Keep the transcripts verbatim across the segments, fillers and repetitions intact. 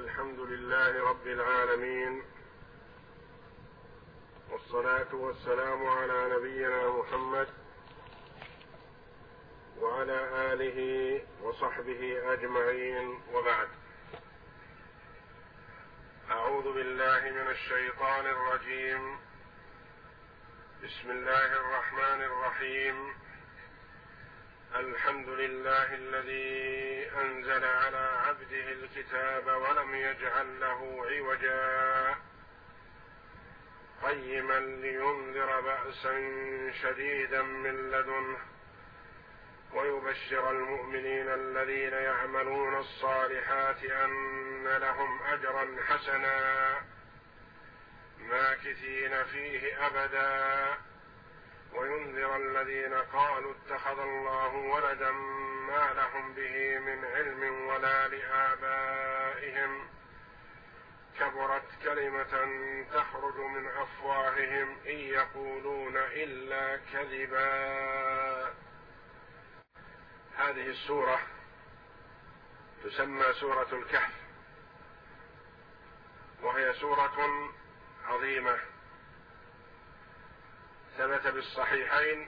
الحمد لله رب العالمين، والصلاة والسلام على نبينا محمد وعلى آله وصحبه أجمعين، وبعد. أعوذ بالله من الشيطان الرجيم. بسم الله الرحمن الرحيم. الحمد لله الذي أنزل على عبده الكتاب ولم يجعل له عوجا قيما لينذر بأسا شديدا من لدنه ويبشر المؤمنين الذين يعملون الصالحات أن لهم أجرا حسنا ماكثين فيه أبدا وينذر الذين قالوا اتخذ الله ولدا ما لهم به من علم ولا لآبائهم كبرت كلمة تخرج من أفواههم إن يقولون إلا كذبا. هذه السورة تسمى سورة الكهف، وهي سورة عظيمة. ثبت بالصحيحين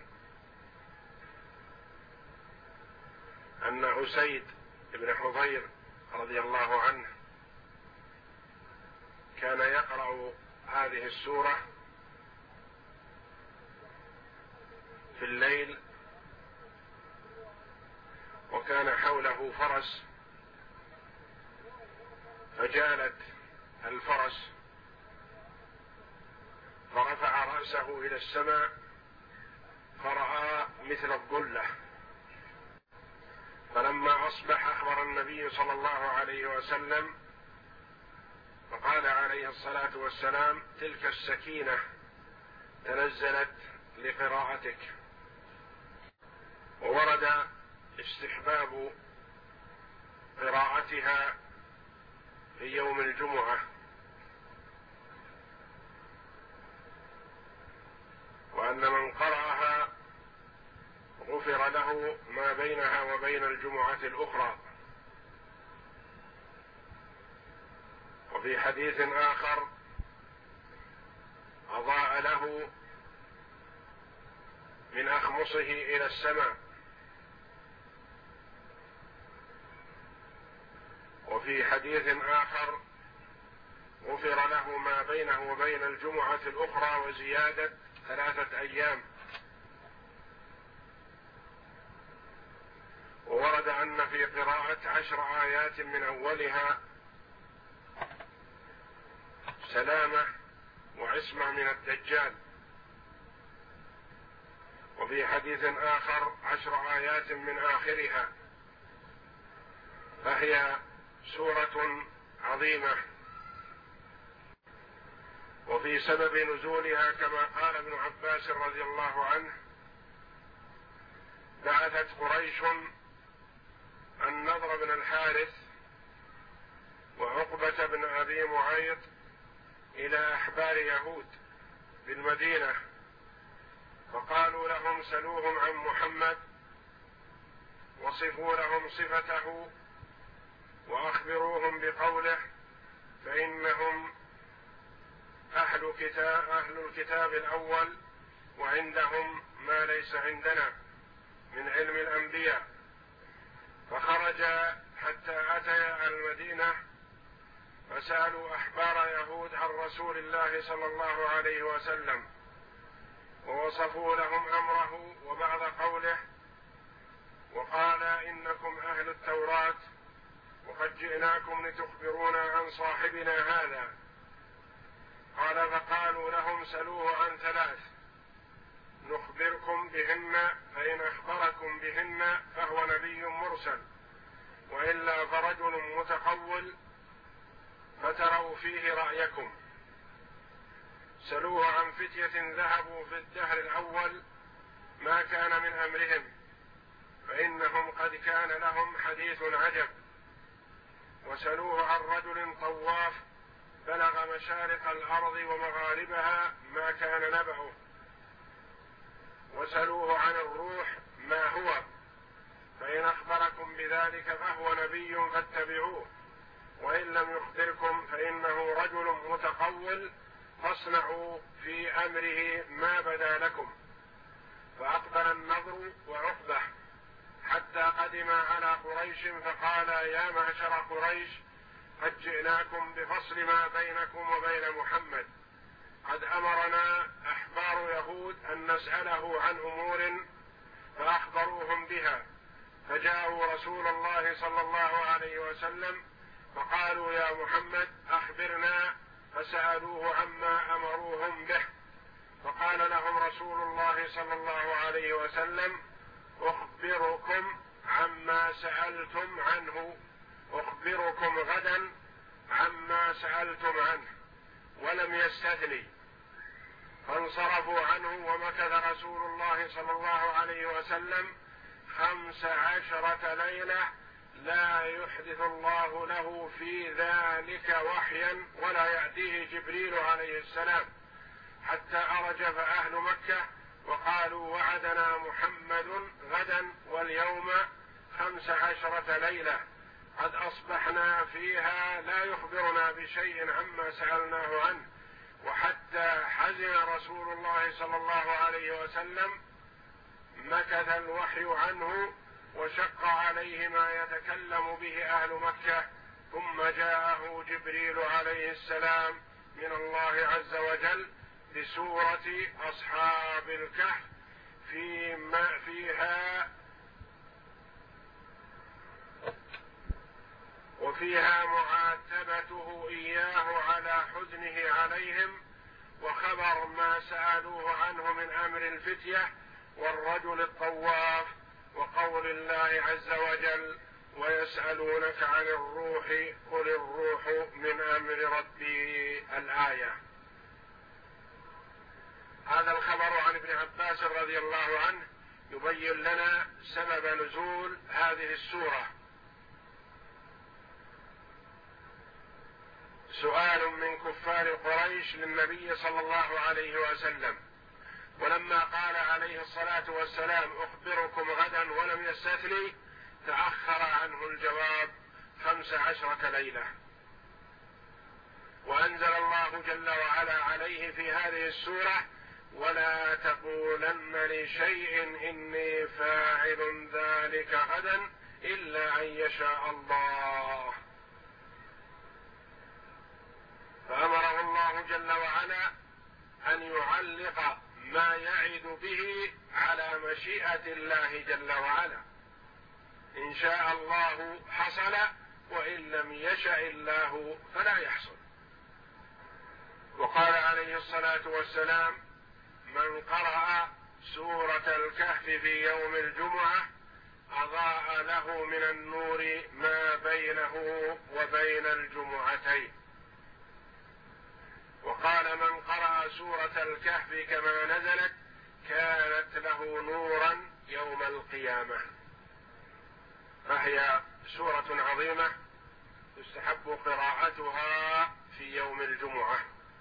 أن أسيد بن حضير رضي الله عنه كان يقرأ هذه السورة في الليل، وكان حوله فرس، فجالت الفرس فرفع رأسه إلى السماء فرأى مثل الظلة، فلما أصبح أخبر النبي صلى الله عليه وسلم فقال عليه الصلاة والسلام: تلك السكينة تنزلت لقراءتك. وورد استحباب قراءتها في يوم الجمعة، وأن من قرأها غفر له ما بينها وبين الجمعة الأخرى. وفي حديث آخر: أضاء له من أخمصه إلى السماء. وفي حديث آخر: غفر له ما بينه وبين الجمعة الأخرى وزيادة ثلاثة أيام. وورد أن في قراءة عشر آيات من أولها سلامة وعصمة من الدجال. وفي حديث آخر: عشر آيات من آخرها. فهي سورة عظيمة. وفي سبب نزولها كما قال ابن عباس رضي الله عنه: بعثت قريش النضر بن الحارث وعقبة بن أبي معيط إلى أحبار يهود بالمدينة، فقالوا لهم: سلوهم عن محمد وصفوا لهم صفته وأخبروهم بقوله، فإنهم أهل كتاب أهل الكتاب الأول وعندهم ما ليس عندنا من علم الأنبياء. فخرج حتى أتى المدينة فسألوا أحبار يهود عن رسول الله صلى الله عليه وسلم، ووصفوا لهم أمره وبعض قوله، وقال: إنكم أهل التوراة وقد جئناكم لتخبرونا عن صاحبنا هذا. قال: فقالوا لهم: سلوه عن ثلاث نخبركم بهن، فإن أخبركم بهن فهو نبي مرسل، وإلا فرجل متقول فتروا فيه رأيكم. سلوه عن فتية ذهبوا في الدهر الأول ما كان من أمرهم، فإنهم قد كان لهم حديث عجب. وسلوه عن رجل طواف بلغ مشارق الأرض ومغاربها ما كان نبعه. وسلوه عن الروح ما هو، فإن أخبركم بذلك فهو نبي فاتبعوه، وإن لم يخبركم فإنه رجل متقول فاصنعوا في أمره ما بدا لكم. فأقبل النضر وعقبة حتى قدم على قريش فقال يا معشر قريش قد جئناكم بفصل ما بينكم وبين محمد، قد أمرنا أحبار يهود أن نسأله عن أمور فأخبروهم بها، فجاءوا رسول الله صلى الله عليه وسلم فقالوا يا محمد أخبرنا، فسألوه عما أمروهم به، فقال لهم رسول الله صلى الله عليه وسلم أخبركم عما سألتم عنه، أخبركم غدا عما سألتم عنه، ولم يستثني. فانصرفوا عنه، ومكث رسول الله صلى الله عليه وسلم خمس عشرة ليلة لا يحدث الله له في ذلك وحيا ولا يأتيه جبريل عليه السلام، حتى أرجف أهل مكة وقالوا وعدنا محمد غدا واليوم خمس عشرة ليلة قد أصبحنا فيها لا يخبرنا بشيء عما سألناه عنه. وحتى حزن رسول الله صلى الله عليه وسلم مكث الوحي عنه وشق عليه ما يتكلم به أهل مكة، ثم جاءه جبريل عليه السلام من الله عز وجل بسورة أصحاب الكهف فيما فيها وفيها معاتبته إياه على حزنه عليهم، وخبر ما سألوه عنه من أمر الفتية والرجل الطواف، وقول الله عز وجل ويسألونك عن الروح قل الروح من أمر ربي الآية. هذا الخبر عن ابن عباس رضي الله عنه يبين لنا سبب نزول هذه السورة. سؤال من كفار قريش للنبي صلى الله عليه وسلم، ولما قال عليه الصلاة والسلام أخبركم غدا ولم يستثني تأخر عنه الجواب خمس عشرة ليلة، وأنزل الله جل وعلا عليه في هذه السورة ولا تقولن لشيء إني فاعل ذلك غدا إلا أن يشاء الله. فأمره الله جل وعلا أن يعلق ما يعد به على مشيئة الله جل وعلا، إن شاء الله حصل وإن لم يشأ الله فلا يحصل. وقال عليه الصلاة والسلام من قرأ سورة الكهف في يوم الجمعة أضاء له من النور ما بينه وبين الجمعتين. وقال من قرأ سورة الكهف كما نزلت كانت له نورا يوم القيامة. فهي سورة عظيمة يستحب قراءتها في يوم الجمعة،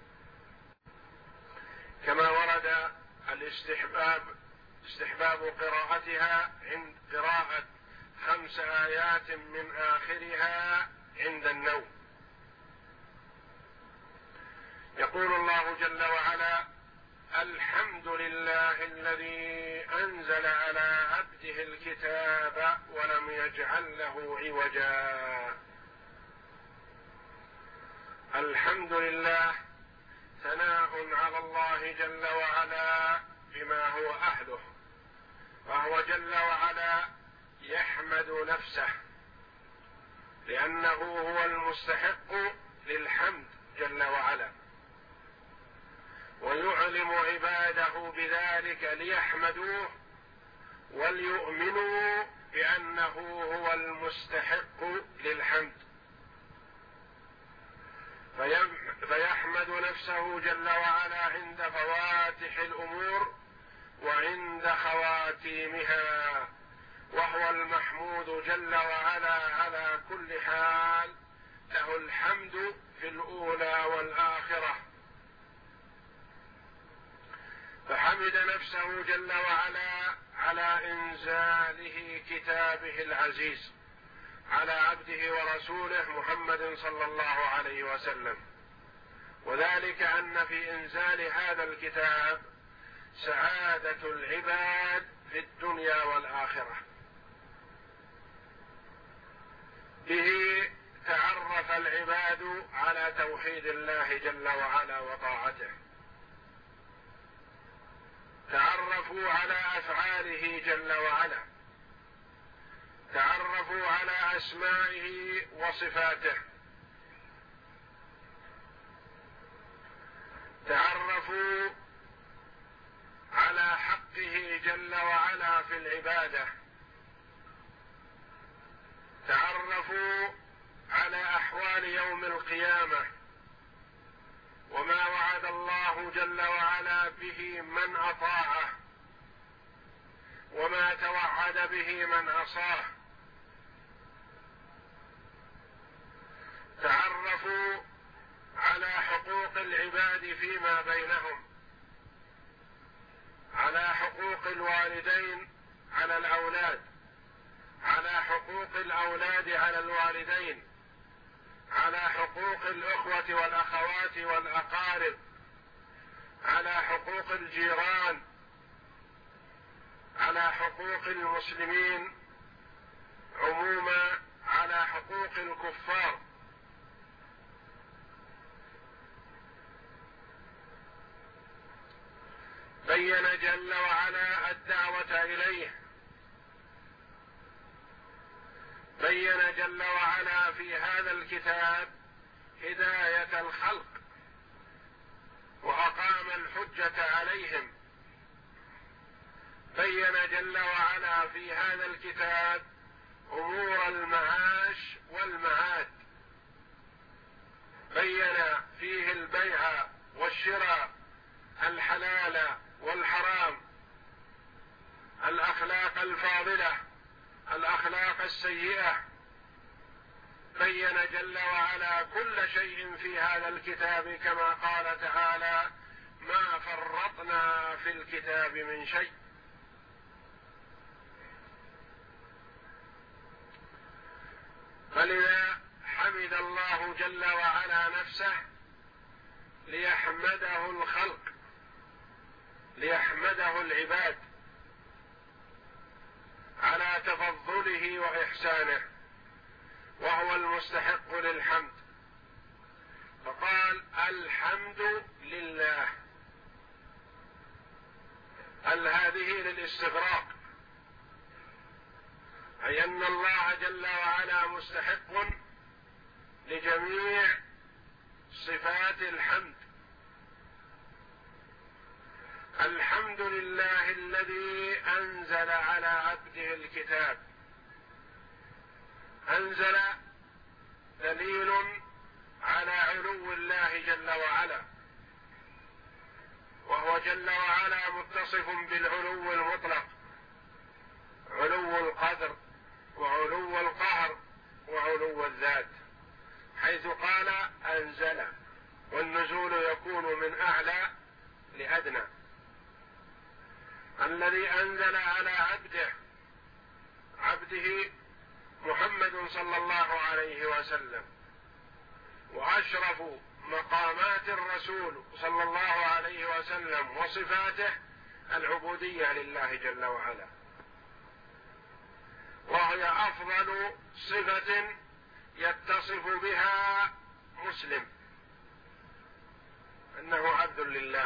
كما ورد الاستحباب استحباب قراءتها عند قراءة خمس آيات من آخرها عند النوم. يقول الله جل وعلا الحمد لله الذي أنزل على عبده الكتاب ولم يجعل له عوجا. الحمد لله ثناء على الله جل وعلا بما هو أهله، فهو جل وعلا يحمد نفسه لأنه هو المستحق للحمد جل وعلا، ويعلم عباده بذلك ليحمدوه وليؤمنوا بأنه هو المستحق للحمد، فيحمد نفسه جل وعلا عند فواتح الأمور وعند خواتيمها، وهو المحمود جل وعلا على كل حال، له الحمد في الأولى والآخرة. فحمد نفسه جل وعلا على إنزاله كتابه العزيز، على عبده ورسوله محمد صلى الله عليه وسلم، وذلك أن في إنزال هذا الكتاب سعادة العباد في الدنيا والآخرة. به تعرف العباد على توحيد الله جل وعلا وطاعته، تعرفوا على أفعاله جل وعلا، تعرفوا على أسمائه وصفاته، تعرفوا على حقه جل وعلا في العبادة، تعرفوا على أحوال يوم القيامة وما وعد الله جل وعلا به من أطاعه وما توعد به من عصاه، تعرفوا على حقوق العباد فيما بينهم، على حقوق الوالدين على الأولاد، على حقوق الأولاد على الوالدين، على حقوق الأخوة والأخوات والأقارب، على حقوق الجيران، على حقوق المسلمين عموما، على حقوق الكفار. بين جل وعلا الدعوة إليه، بين جل وعلا في هذا الكتاب هداية الخلق وأقام الحجة عليهم، بين جل وعلا في هذا الكتاب أمور المعاش والمعاد، بين فيه البيع والشراء، الحلال والحرام، الأخلاق الفاضلة، الأخلاق السيئة، بين جل وعلا كل شيء في هذا الكتاب كما قال تعالى: ما فرطنا في الكتاب من شيء. فلذا حمد الله جل وعلا نفسه ليحمده الخلق، ليحمده العباد على تفضله وإحسانه، وهو المستحق للحمد، فقال: الحمد لله. ال هذه للاستغراق، أي أن الله جل وعلا مستحق لجميع صفات الحمد. الحمد لله الذي أنزل على عبده الكتاب. أنزل دليل على علو الله جل وعلا، وهو جل وعلا متصف بالعلو المطلق، علو القدر وعلو القهر وعلو الذات، حيث قال أنزل، والنزول يكون من أعلى لأدنى. الذي أنزل على عبده عبده محمد صلى الله عليه وسلم، وأشرف مقامات الرسول صلى الله عليه وسلم وصفاته العبودية لله جل وعلا، وهي أفضل صفة يتصف بها مسلم، أنه عبد لله.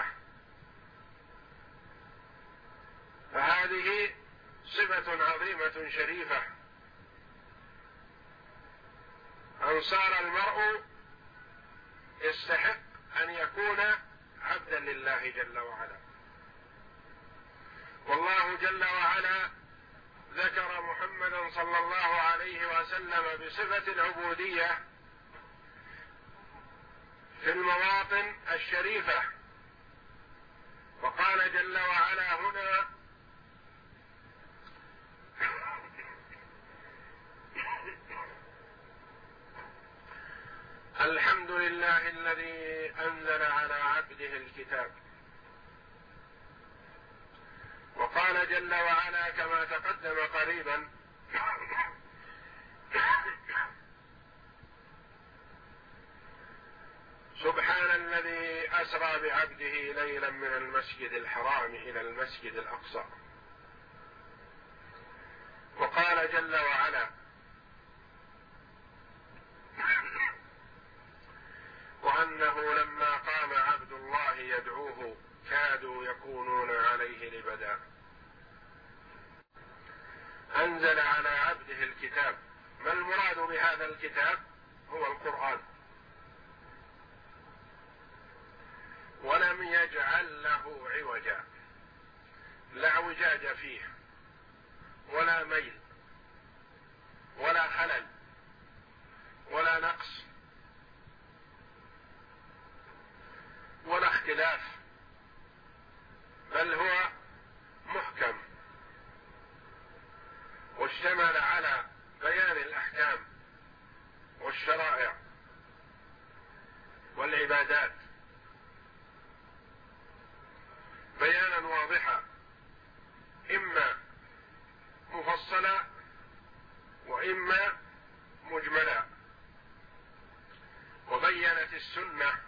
فهذه صفة عظيمة شريفة، أن صار المرء يستحق أن يكون عبدا لله جل وعلا. والله جل وعلا ذكر محمدا صلى الله عليه وسلم بصفة العبودية في المواطن الشريفة، وقال جل وعلا هنا: الحمد لله الذي أنزل على عبده الكتاب. وقال جل وعلا كما تقدم قريبا: سبحان الذي أسرى بعبده ليلا من المسجد الحرام إلى المسجد الأقصى. وقال جل وعلا: وأنه لما قام عبد الله يدعوه كادوا يكونون عليه لبدا. أنزل على عبده الكتاب. ما المراد بهذا الكتاب؟ هو القرآن. ولم يجعل له عوجا، لا اعوجاج فيه ولا ميل ولا خلل ولا نقص ولا اختلاف، بل هو محكم واشتمل على بيان الأحكام والشرائع والعبادات بيانا واضحا، إما مفصلا وإما مجملا. وبينت السنة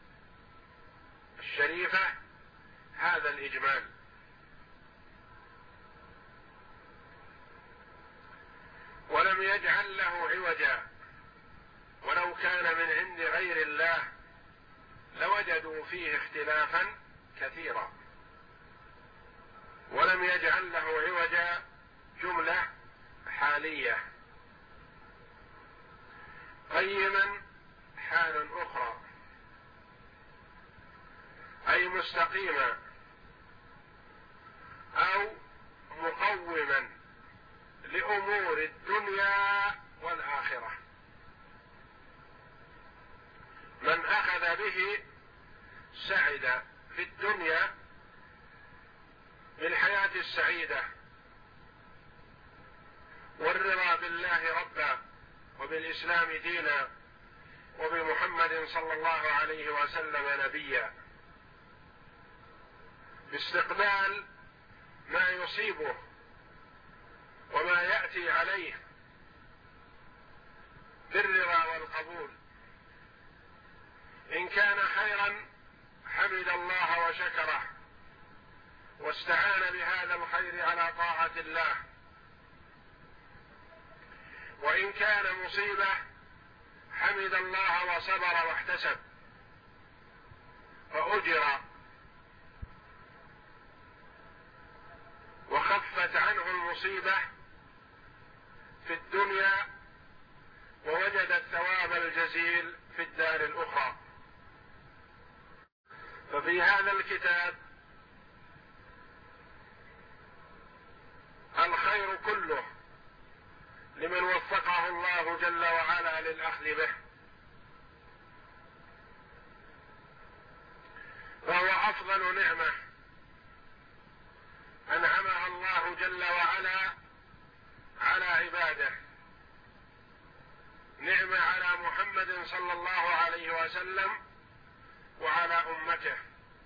الشريفة هذا الإجمال. ولم يجعل له عوجا، ولو كان من عند غير الله لوجدوا فيه اختلافا كثيرا. ولم يجعل له عوجا جملة حالية، قيما حال أخرى، أي مستقيما أو مقوما لأمور الدنيا والآخرة. من أخذ به سعد في الدنيا بالحياة السعيدة والرضا بالله ربا وبالإسلام دينا وبمحمد صلى الله عليه وسلم نبيا، باستقبال ما يصيبه وما يأتي عليه بالرضا والقبول. إن كان خيرا حمد الله وشكره واستعان بهذا الخير على طاعة الله، وإن كان مصيبة حمد الله وصبر واحتسب فأجر وخفت عنه المصيبة في الدنيا ووجد الثواب الجزيل في الدار الأخرى. ففي هذا الكتاب الخير كله لمن وفقه الله جل وعلا للأخذ به، فهو أفضل نعمة أنعمها الله جل وعلا على عباده، نعمة على محمد صلى الله عليه وسلم وعلى أمته.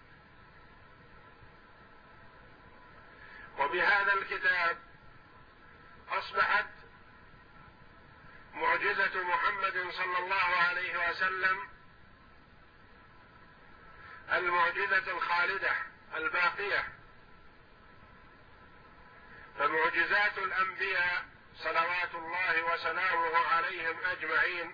وبهذا الكتاب أصبحت معجزة محمد صلى الله عليه وسلم المعجزة الخالدة الباقية. فمعجزات الأنبياء صلوات الله وسلامه عليهم أجمعين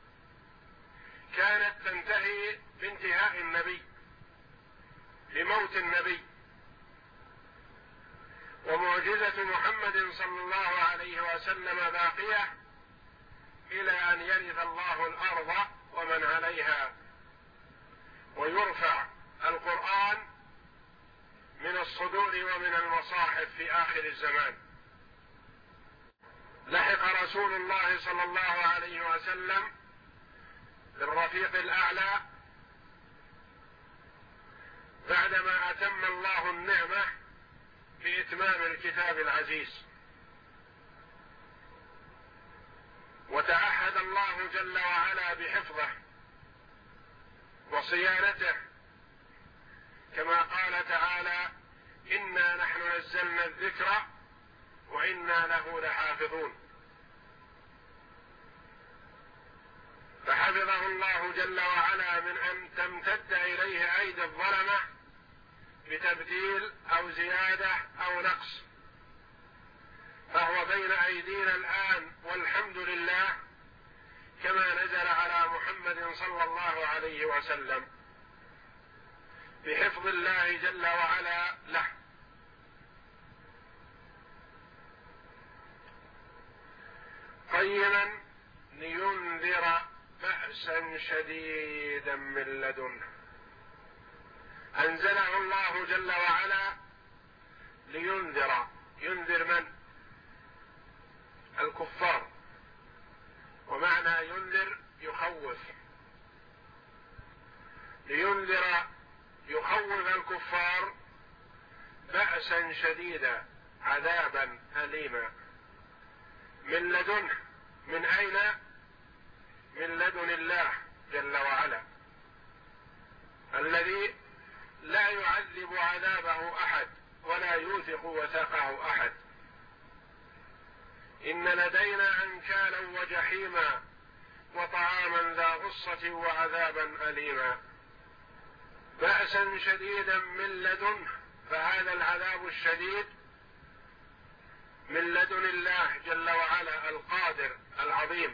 كانت تنتهي بانتهاء النبي، بموت النبي. ومعجزة محمد صلى الله عليه وسلم باقية إلى أن يرث الله الأرض ومن عليها، ويرفع القرآن من الصدور ومن المصاحف في آخر الزمان. لحق رسول الله صلى الله عليه وسلم بالرفيق الأعلى بعدما أتم الله النعمة بإتمام الكتاب العزيز، وتعهد الله جل وعلا بحفظه وصيانته، كما قال تعالى: إنا نحن نزلنا الذكر وإنا له لحافظون. فحفظه الله جل وعلا من أن تمتد إليه أيدي الظلمة بتبديل أو زيادة أو نقص، فهو بين أيدينا الآن والحمد لله كما نزل على محمد صلى الله عليه وسلم بحفظ الله جل وعلا له. قيما لينذر بأسا شديدا من لدنه، أنزله الله جل وعلا لينذر. ينذر من؟ الكفار، ومعنى ينذر يخوف، لينذر يخوف الكفار بأسا شديدا، عذابا أليما من لدنه. من أين؟ من لدن الله جل وعلا الذي لا يعذب عذابه أحد ولا يوثق وثاقه أحد. إن لدينا أنكالا وجحيما وطعاما ذا غصة وعذابا أليما. بأسا شديدا من لدنه، فهذا العذاب الشديد من لدن الله جل وعلا القادر العظيم،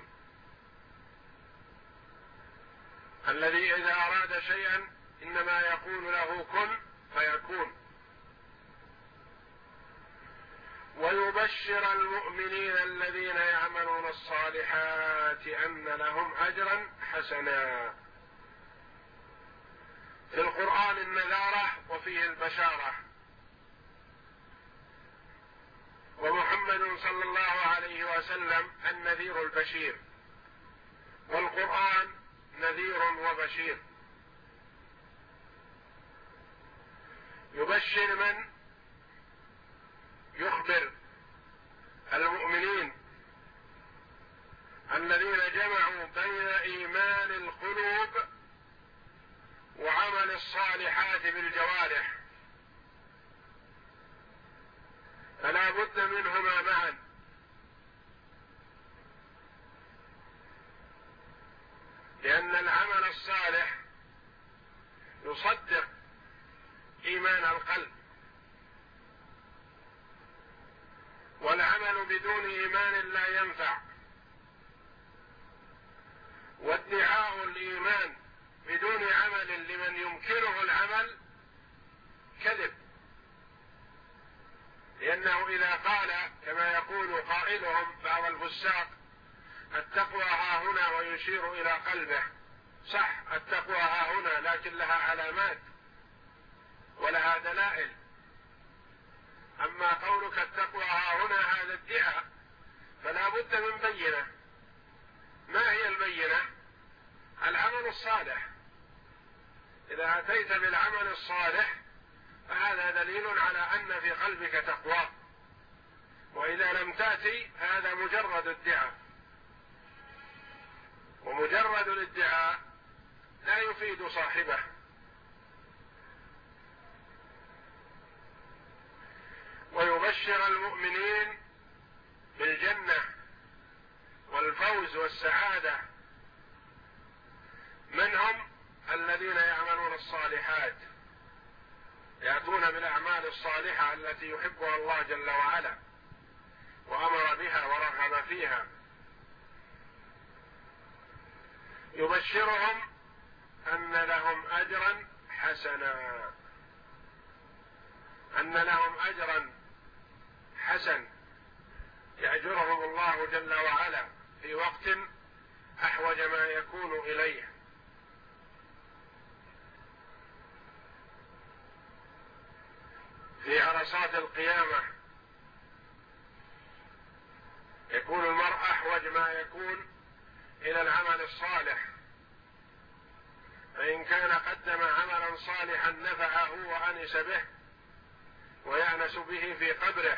الذي إذا أراد شيئا إنما يقول له كن فيكون. ويبشر المؤمنين الذين يعملون الصالحات أن لهم أجرا حسنا. في القرآن النذارة وفيه البشارة، ومحمد صلى الله عليه وسلم النذير البشير، والقرآن نذير وبشير. يبشر من؟ يخبر المؤمنين الذين جمعوا بين إيمان القلوب وعمل الصالحات بالجوارح، فلا بد منهما معا. لأن العمل الصالح يصدق إيمان القلب، والعمل بدون إيمان لا ينفع، وادعاء الإيمان بدون عمل لمن يمكنه العمل كذب. لأنه إذا قال كما يقول قائلهم بعض الفساق التقوى ها هنا ويشير إلى قلبه، صح التقوى ها هنا، لكن لها علامات ولها دلائل. أما قولك التقوى ها هنا هذا ادعاء، فلا بد من بينة. ما هي البينة؟ العمل الصالح. إذا أتيت بالعمل الصالح فهذا دليل على أن في قلبك تقوى، وإذا لم تأتي هذا مجرد ادعاء، ومجرد الادعاء لا يفيد صاحبه. ويبشر المؤمنين بالجنة والفوز والسعادة. من هم؟ الذين يعملون الصالحات، يأتون بالأعمال الصالحة التي يحبها الله جل وعلا وأمر بها ورغب فيها. يبشرهم أن لهم أجرا حسنا، أن لهم أجرا حسن يأجرهم الله جل وعلا في وقت أحوج ما يكون إليه. في عرصات القيامة يكون المرء أحوج ما يكون إلى العمل الصالح، فإن كان قدم عملا صالحا نفعه وأنس به ويأنس به في قبره،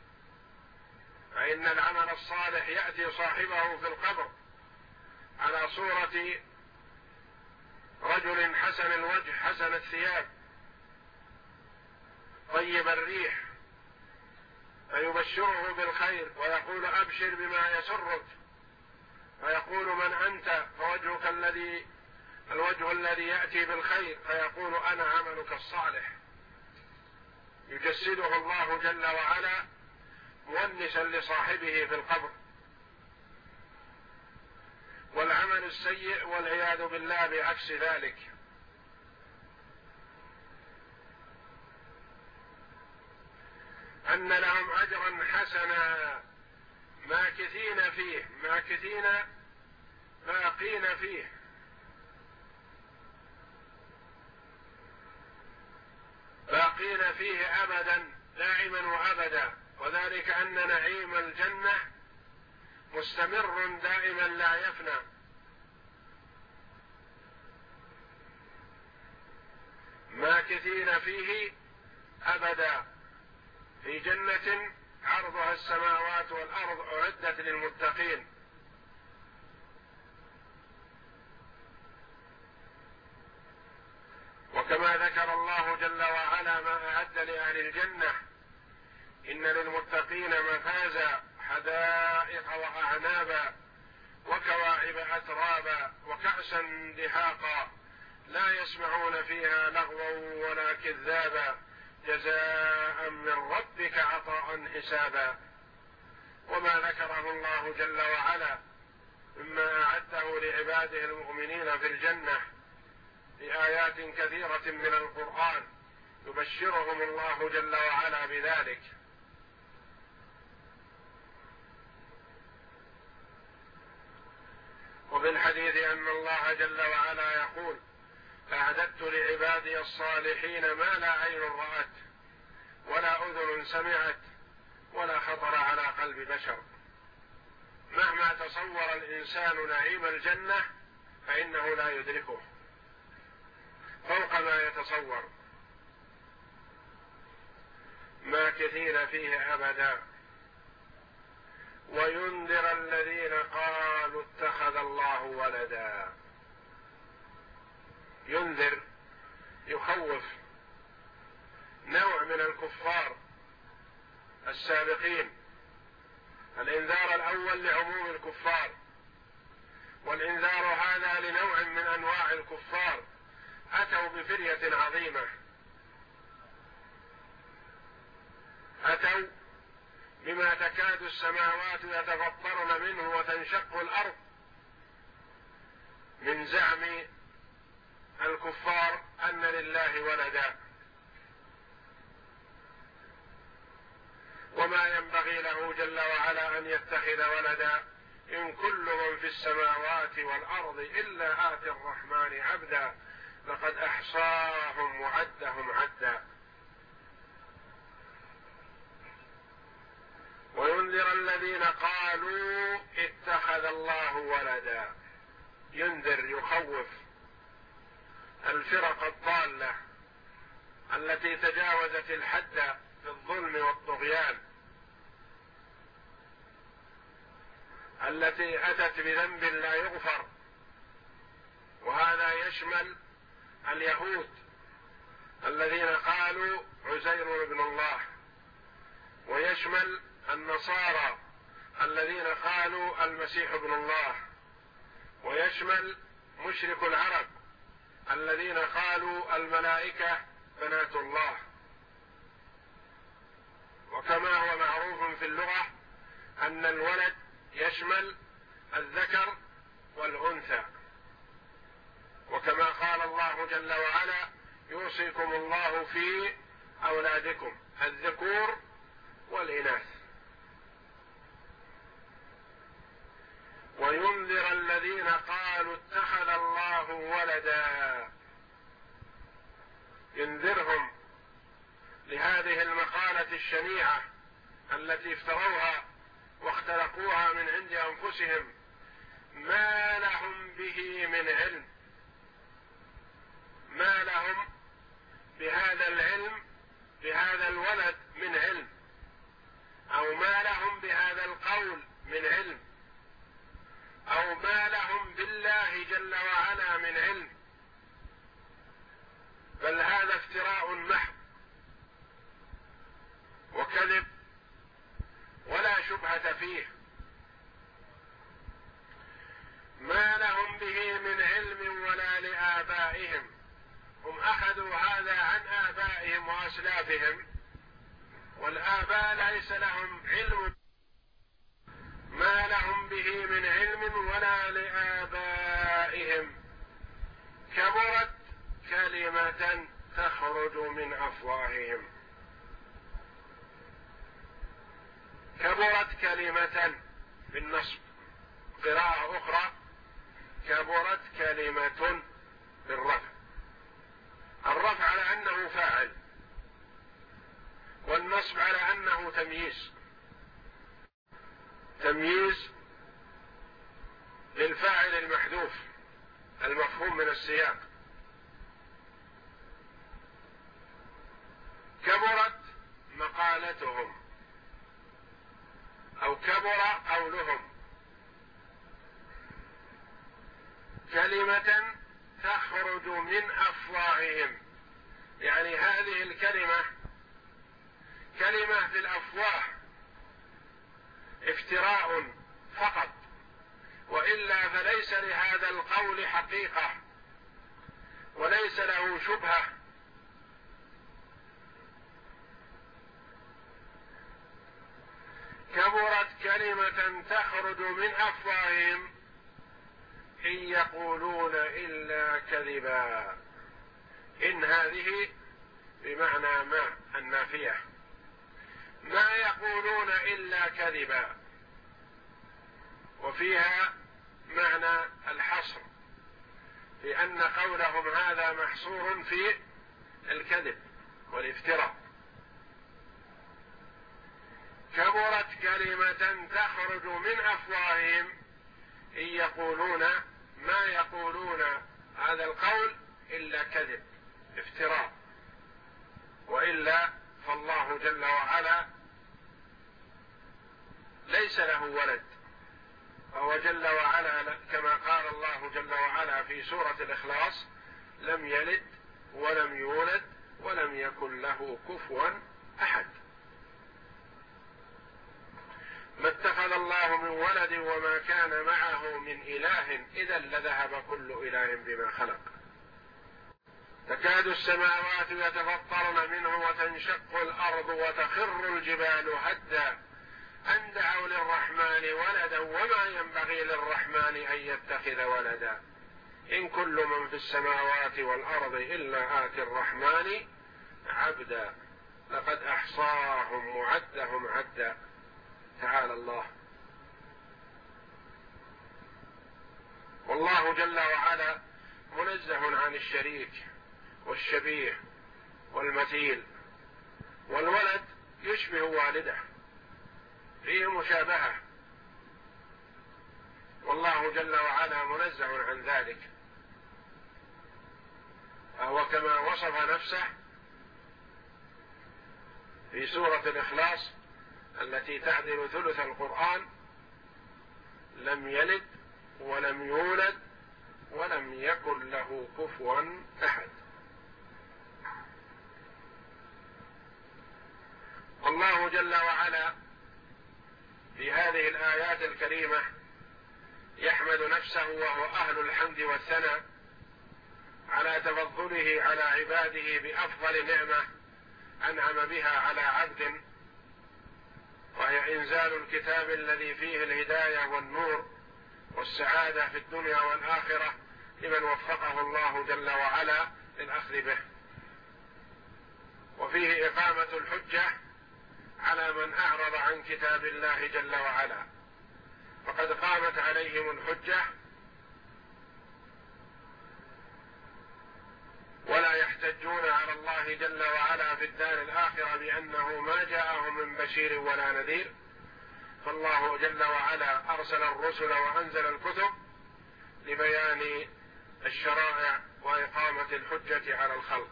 فإن العمل الصالح يأتي صاحبه في القبر على صورة رجل حسن الوجه حسن الثياب طيب الريح، فيبشره بالخير ويقول أبشر بما يسرك، فيقول من أنت؟ فوجهك الذي الوجه الذي يأتي بالخير فيقول أنا عملك الصالح، يجسده الله جل وعلا مونسا لصاحبه في القبر. والعمل السيء والعياذ بالله بعكس ذلك. أن لهم أجرا حسنا ماكثين فيه، ماكثين باقين فيه، باقين فيه أبدا دائما وأبدا، وذلك أن نعيم الجنة مستمر دائما لا يفنى. ماكثين فيه أبدا في جنة عرضها السماوات والأرض أعدت للمتقين. وكما ذكر الله جل وعلا ما أعد لأهل الجنة إن للمتقين مفازا حدائق وأعنابا وكواعب أترابا وكأسا دهاقا لا يسمعون فيها لغوا ولا كذابا جزاء من ربك عطاء حسابا. وما ذكره الله جل وعلا مما أعده لعباده المؤمنين في الجنة بآيات كثيرة من القرآن يبشرهم الله جل وعلا بذلك. وفي الحديث أن الله جل وعلا يقول أعددت لعبادي الصالحين ما لا عين رأت ولا أذن سمعت ولا خطر على قلب بشر. مهما تصور الإنسان نعيم الجنة فإنه لا يدركه فوق ما يتصور. ماكثين فيه أبدا. وينذر الذين قالوا اتخذ الله ولدا. ينذر يخوف نوع من الكفار السابقين. الإنذار الأول لعموم الكفار، والإنذار هذا لنوع من أنواع الكفار أتوا بفرية عظيمة، أتوا بما تكاد السماوات يتفطرن منه وتنشق الأرض من زعم الكفار أن لله ولدا، وما ينبغي له جل وعلا أن يتخذ ولدا إن كل من في السماوات والأرض إلا آتي الرحمن عبدا لقد أحصاهم وعدهم عدا. وينذر الذين قالوا اتخذ الله ولدا. ينذر يخوف الفرق الضالة التي تجاوزت الحد في الظلم والطغيان، التي أتت بذنب لا يغفر، وهذا يشمل اليهود الذين قالوا عزير ابن الله، ويشمل النصارى الذين قالوا المسيح ابن الله، ويشمل مشرك العرب الذين قالوا الملائكة بنات الله. وكما هو معروف في اللغة أن الولد يشمل الذكر والأنثى، وكما قال الله جل وعلا يوصيكم الله في أولادكم الذكور والإناث. وينذر الذين قالوا اتخذ الله ولدا. ينذرهم لهذه المقالة الشنيعة التي افتروها واختلقوها من عند أنفسهم ما لهم به من علم، ما لهم بهذا العلم بهذا الولد من علم، أو ما لهم بهذا القول من علم، أو ما لهم بالله جل وعلا من علم، بل هذا افتراء محض وكذب ولا شبهة فيه. ما لهم به من علم ولا آبائهم، هم أخذوا هذا عن آبائهم وأسلافهم، والآباء ليس لهم علم، ما لهم به من علم ولا لآبائهم. كبرت كلمة تخرج من أفواههم. كبرت كلمة بالنصب. قراءة أخرى كبرت كلمة بالرفع. الرفع على أنه فاعل، والنصب على أنه تمييز، تمييز للفاعل المحذوف المفهوم من السياق. كبرت مقالتهم أو كبر قولهم. كلمة تخرج من أفواههم، يعني هذه الكلمة كلمة في الأفواه افتراء فقط، وإلا فليس لهذا القول حقيقة وليس له شبهة. كبرت كلمة تخرج من أفواههم إن يقولون إلا كذبا. إن هذه بمعنى ما النافية، ما يقولون إلا كذبا، وفيها معنى الحصر، لأن قولهم هذا محصور في الكذب والافتراء. كبرت كلمة تخرج من أفواههم إن يقولون، ما يقولون هذا القول إلا كذب افتراء، وإلا فالله جل وعلا ليس له ولد، فهو جل وعلا كما قال الله جل وعلا في سورة الإخلاص: لم يلد ولم يولد ولم يكن له كفوا أحد. ما اتخذ الله من ولد وما كان معه من إله إذا لذهب كل إله بما خلق. تكاد السماوات يتفطرن منه وتنشق الأرض وتخر الجبال هدا أن دعوا للرحمن ولدا وما ينبغي للرحمن أن يتخذ ولدا إن كل من في السماوات والأرض إلا آتي الرحمن عبدا لقد أحصاهم وعدهم عدا. تعالى الله. والله جل وعلا منزه عن الشريك والشبيه والمثيل، والولد يشبه والده، فيه مشابهة، والله جل وعلا منزه عن ذلك. فهو كما وصف نفسه في سورة الإخلاص التي تعدل ثلث القرآن: لم يلد ولم يولد ولم يكن له كفوا أحد. الله جل وعلا في هذه الآيات الكريمة يحمد نفسه وهو أهل الحمد والثناء على تفضله على عباده بأفضل نعمة أنعم بها على عبد، وهي إنزال الكتاب الذي فيه الهداية والنور والسعادة في الدنيا والآخرة لمن وفقه الله جل وعلا للأخذ به، وفيه إقامة الحجة على من أعرض عن كتاب الله جل وعلا، فقد قامت عليهم الحجة ولا يحتجون على الله جل وعلا في الدار الآخرة بأنه ما جاءهم من بشير ولا نذير. فالله جل وعلا أرسل الرسل وأنزل الكتب لبيان الشرائع وإقامة الحجة على الخلق.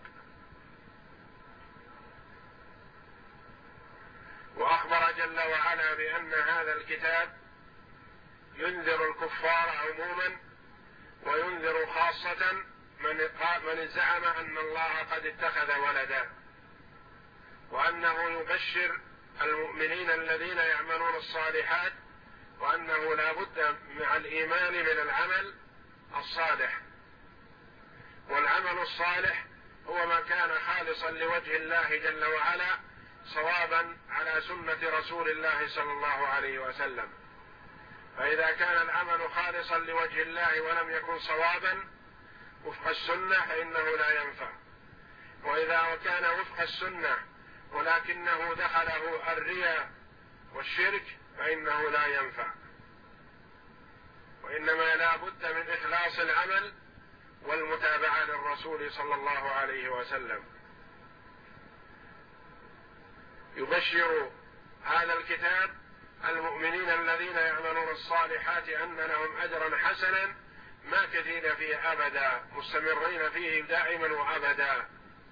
وأخبر جل وعلا بأن هذا الكتاب ينذر الكفار عموما وينذر خاصة من من زعم أن الله قد اتخذ ولدا، وأنه يبشر المؤمنين الذين يعملون الصالحات وأنه لا بد مع الإيمان من العمل الصالح، والعمل الصالح هو ما كان خالصا لوجه الله جل وعلا صوابا على سنة رسول الله صلى الله عليه وسلم. فإذا كان العمل خالصا لوجه الله ولم يكن صوابا وفق السنة فإنه لا ينفع، وإذا كان وفق السنة ولكنه دخله الرياء والشرك فإنه لا ينفع، وإنما لا بد من إخلاص العمل والمتابعة للرسول صلى الله عليه وسلم. يبشر هذا الكتاب المؤمنين الذين يعملون الصالحات أن لهم أجرا حسنا ماكثين فيه أبدا، مستمرين فيه دائما وأبدا.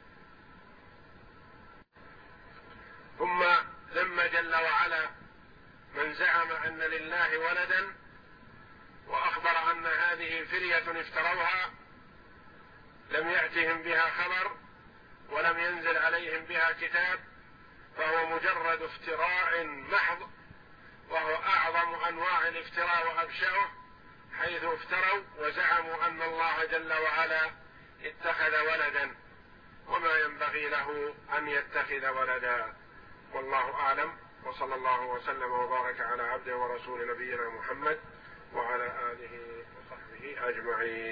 ثم ذم جل وعلا من زعم أن لله ولدا وأخبر أن هذه فرية افتروها لم يأتهم بها خبر ولم ينزل عليهم بها كتاب، فهو مجرد افتراء محض، وهو أعظم أنواع الافتراء وأبشعه، حيث افتروا وزعموا أن الله جل وعلا اتخذ ولدا، وما ينبغي له أن يتخذ ولدا. والله أعلم، وصلى الله وسلم وبارك على عبده ورسول نبينا محمد وعلى آله وصحبه أجمعين.